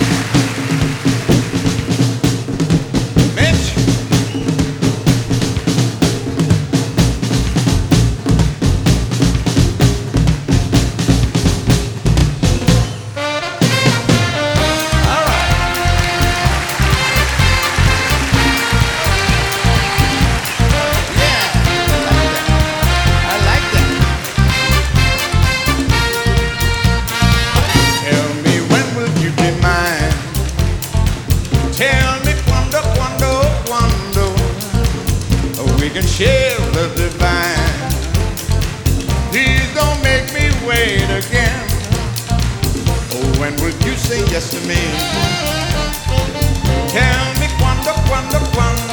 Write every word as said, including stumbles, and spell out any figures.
Tell me quando, quando, quando we can share the divine. Please don't make me wait again. Oh, when will you say yes to me? Tell me quando, quando, quando